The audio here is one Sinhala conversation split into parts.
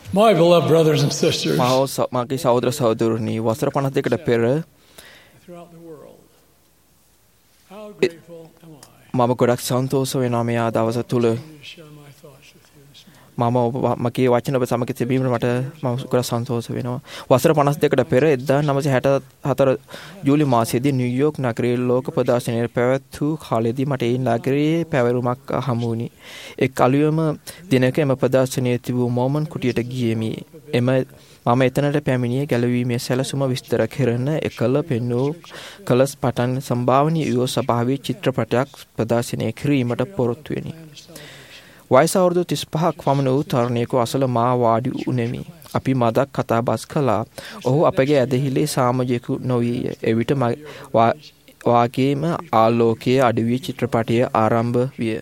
My beloved brothers and sisters මගේ සහෝදර සහෝදරනි වසර 52කට පෙර throughout the world, how grateful am I මම ගොඩක් සන්තෝෂ වෙනවා මේ දවස තුල to share my thoughts with you this morning. මගේ වචන ඔබ සමග තිබීමට මම ගොඩක් සන්තෝෂ වෙනවා. වසර 52කට පෙර 1964 ජූලි මාසයේදී නිව්යෝක් නගරයේ ලෝක ප්‍රදර්ශනයේ පැවැත් වූ කාලයේදී මට ඒ නගරයේ පැවරුමක් හමු වුණි. එක් අලුයම දිනක එම ප්‍රදර්ශනයේ තිබූ මොමන් කුටියට ගියෙමි. මම එතනට පැමිණියේ ගැලවීමේ සැලසුම විස්තර කරන එකල පෙන්වූ කලස් පටන් සම්භාවනීය යුව ස්වභාවී චිත්‍රපටයක් ප්‍රදර්ශනය කිරීමට පොරොත්තු වෙමි. වයස අවුරුදු 35ක් පමණ වූ තරුණයෙකු අසල මා වාඩි වුනේමි. අපි මදක් කතා බස් කළා. ඔහු අපගේ ඇදහිලේ සමාජිකු නොවිය. එවිට වාගේම ආලෝකයේ අඩුවී චිත්‍රපටය ආරම්භ විය.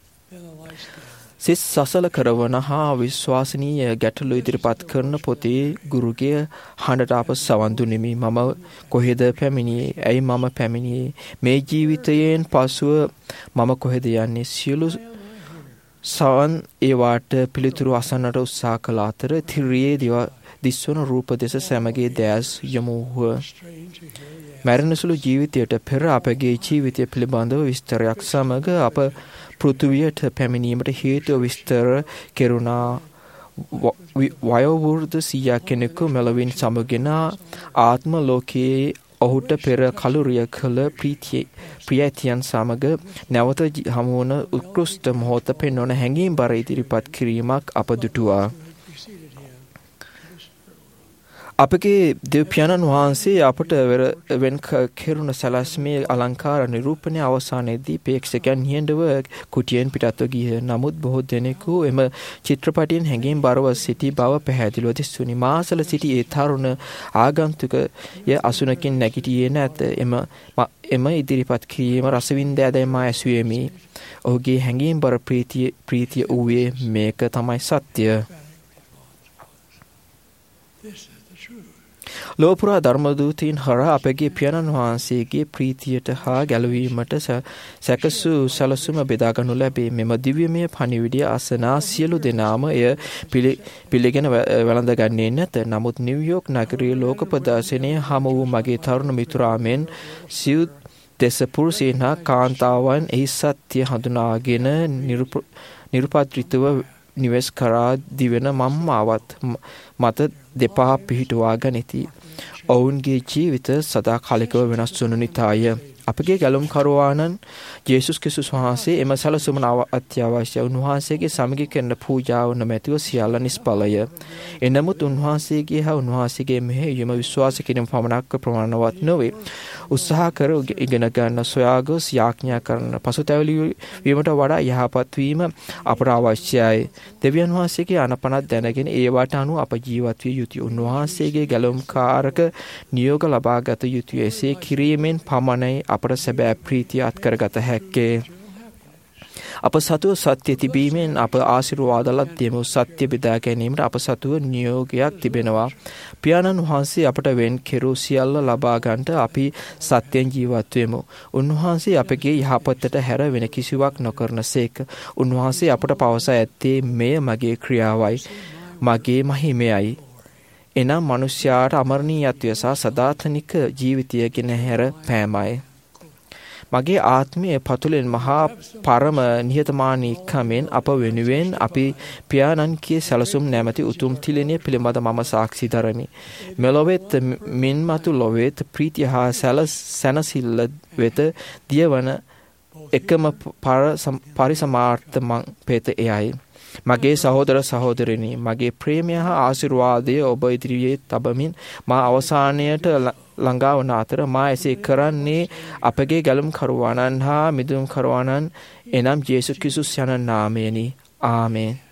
සිත් සසල කරවන හා විශ්වාසනීය ගැටලු ඉදිරිපත් කරන පොතේ ගුරුගේ හඬට අප සවන් දුනිමි. මම කොහෙද පැමිණියේ? ඇයි මම පැමිණියේ? මේ ජීවිතයෙන් පසුව මම කොහෙද යන්නේ? සියලු සවන් ඒවාට පිළිතුරු අසන්නට උත්සාහ කළ අතර තිරියේ දිස්වන රූප දෙස සැමගේ දැස් යොමු වූ මරණසුළු ජීවිතයට පෙර අපගේ ජීවිතය පිළිබඳව විස්තරයක් සමග අප පෘථුවියට පැමිණීමට හේතුව විස්තර කෙරුණා. වයෝවෘද්ධ සියා කෙනෙකු මෙලොවින් සමගෙන ආත්ම ලෝකයේ ඔහුට පෙර කලුරිය කළ ප්‍රියතියන් සමග නැවත හමුවන උත්කෘෂ්ඨ මොහොත පෙන්වන හැඟීම් බර ඉදිරිපත් කිරීමක් අප දුටුවා. අපගේ දෙවියන් වහන්සේ අපට වෙන් කෙරුණ සැලැස්මේ අලංකාර නිරූපණය අවසානයේදී ප්‍රේක්ෂකයන් නිහඬව කුටියෙන් පිටත්ව ගියේ. නමුත් බොහෝ දෙනෙකු එම චිත්‍රපටයෙන් හැඟීම් බරව සිටි බව පැහැදිලිව දිස්ුණි. මාසල සිටි ඒ තරුණ ආගන්තුකය අසුනකින් නැගිටියේ නැත. එම ඉදිරිපත් කිරීම රසවින්ද ඇදම ඇසුවේමි. ඔහුගේ හැඟීම් බර ප්‍රීතිය වූයේ මේක තමයි සත්‍ය. ලෝපුරා ධර්මදූතීන් හරහා අපගේ පියාණන් වහන්සේගේ ප්‍රීතියට හා ගැලවීමට සැකසූ සැලසුම බෙදාගනු ලැබේ. මෙම දිව්‍යමය පණිවිඩය අසනා සියලු දෙනාම එය පිළිගෙන වැළඳගන්නේ නැත. නමුත් නිව්යෝක් නගරයේ ලෝක ප්‍රදර්ශනයේ හමු වූ මගේ තරුණ මිතුරාමෙන් සිව් දෙස පුරුෂයන් හා කාන්තාවන් එහි සත්‍ය හඳුනාගෙන නිරුපද්‍රිතව නිවෙස් කරා දිවෙන මම්මාවත් මත දෙපා පිහිටුවා ගනිති. ඔවුන්ගේ ජීවිත සදාකාලිකව වෙනස් වනු නිතාය. අපගේ ගැලුම්කරුවාණන් ජේසුස් ක්‍රිස්තුස් වහන්සේ එම සැලසුම අත්‍යවශ්‍ය. උන්වහන්සේගේ සමගි කරන පූජාව නොමැතිව සියල්ල නිෂ්ඵලය. එනමුත් උන්වහන්සේගේ හා උන්වහන්සේගේ මෙහෙයුම විශ්වාස කිරීම පමණක් ප්‍රමාණවත් නොවේ. උත්සාහ කර ඉගෙන ගන්න, සොයා ගොස් යාඥා කරන, පසුතැවිලි වීමට වඩා යහපත් වීම අපට අවශ්‍යයි. දෙවියන් වහන්සේගේ අනපනත් දැනගෙන ඒවට අනුව අප ජීවත් විය යුතුය. උන්වහන්සේගේ ගැලුම්කාරක නියෝග ලබා ගත යුතුය. එසේ කිරීමෙන් පමණයි අපට සැබෑ ප්‍රීතිය අත්කරගත හැක්කේ. අප සතුව සත්‍ය තිබීමෙන් අප ආශිර්වාද ලද්දෙමු. සත්‍ය බෙදා ගැනීමට අප සතුව නියෝගයක් තිබෙනවා. පියාණන් වහන්සේ අපට වෙන් කෙරූ සියල්ල ලබා ගන්නට අපි සත්‍යයෙන් ජීවත් වෙමු. උන්වහන්සේ අපගේ යහපතට හැර වෙන කිසිවක් නොකරන සේක. උන්වහන්සේ අපට පවසා ඇත්තේ මෙය මගේ ක්‍රියාවයි, මගේ මහිමයයි. එනම් මනුෂ්‍යයාට අමරණීයත්වය සහ සදාතනික ජීවිතය ගෙන හැර පෑමයි. මගේ ආත්මය පතුලෙන් මහා පරම නිහතමානීකමෙන් අප වෙනුවෙන් අපි පියාණන්ගේ සැලසුම් නැමැති උතුම් තිලිනය පිළිබඳ මම සාක්ෂි දරමි. මෙලොවෙත් මින්මතු ලොවෙත් ප්‍රීතිය හා සැනසිල්ල වෙත දියවන එකම පරිසමාර්ථ මං පෙත එයයි. මගේ සහෝදර සහෝදරනි, මගේ ප්‍රේමය හා ආශිර්වාදය ඔබ ඉදිරියේ තබමින් මා අවසානයට ළඟා වන අතර මා එසේ කරන්නේ අපගේ ගැලුම්කරුවාණන් හා මිදුම්කරුවාණන් එනම් ජේසුස් ක්‍රිස්තුස් යන නාමයෙනි. ආමේන්.